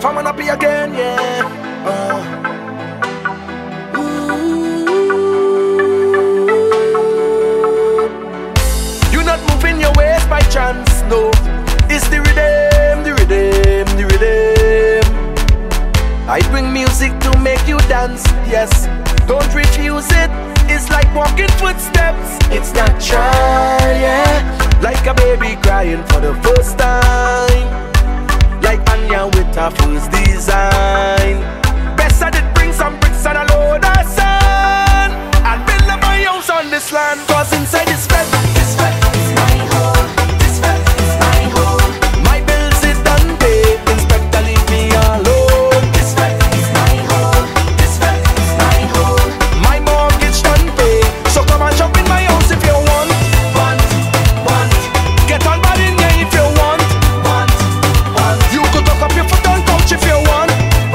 From an happy again, yeah. You're not moving your ways by chance, no. It's the rhythm, the rhythm, the rhythm. I bring music to make you dance, yes. Don't refuse it. It's like walking footsteps. It's natural, yeah. Like a baby crying for the first time. Like Anya with her first design. Best I did bring some bricks and a load of sand and build up my house on this land. Cause inside this fed is my home. This fed is my home. My bills is done paid. Inspector leave me alone. This fed is my home. This fed is my home. My mortgage done paid. So come and shop in my house if you want. Get on bad in here if you want. You could tuck up your foot on couch if you want.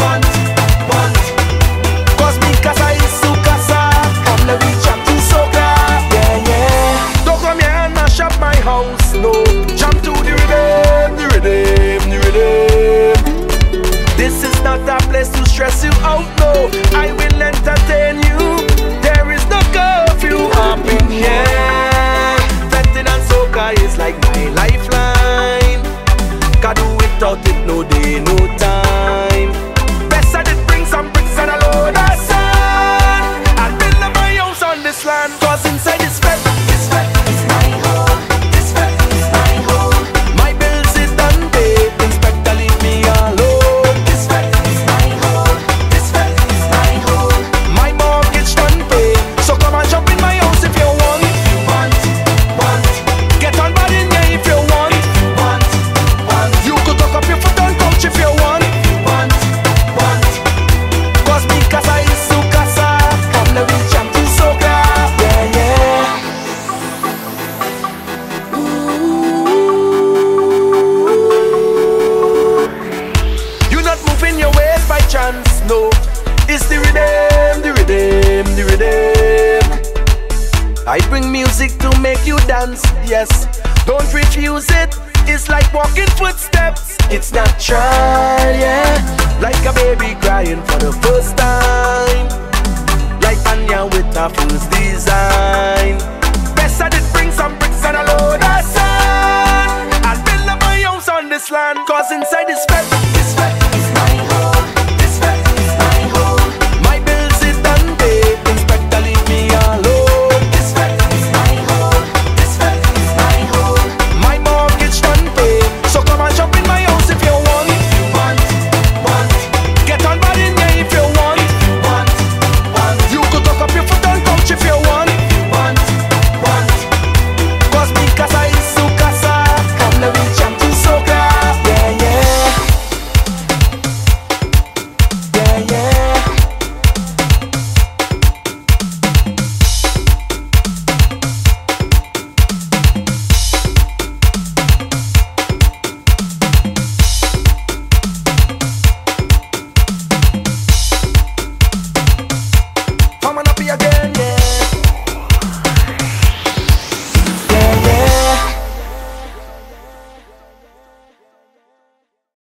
Cause me casa is su casa. From the beach up to Soca. Yeah, yeah. Don't come here and mash up my house, no. Jump to the rhythm, the rhythm, the rhythm. This is not a place to stress you out, no. I will entertain you. There is no curfew up in here. Fetting and Soca is like my lifeline. Can't do without it, no day, no time. Best I did bring some bricks and a load of sand and build up my house on this land. Cause inside this fed is my home. This fed is my home. My bills is done paid. Inspector leave me alone. This fed is my home. This fed is my home. My mortgage done paid. So come and jump in my house if you want. Get on bad in here if you want. You could tuck up your foot on couch if you want. Cause me casa is su casa. From the beach I'm to Soca. Yeah, yeah. You're not moving your ways by chance, no. It's the rhythm, the rhythm, the rhythm. I bring music to make you dance, yes. Don't refuse it. It's like walking footsteps. It's natural, yeah. Like a baby crying for the first time. Like Anya with her first design. Best I did bring some bricks and a load of sand and build up my house on this land. Cause inside this fed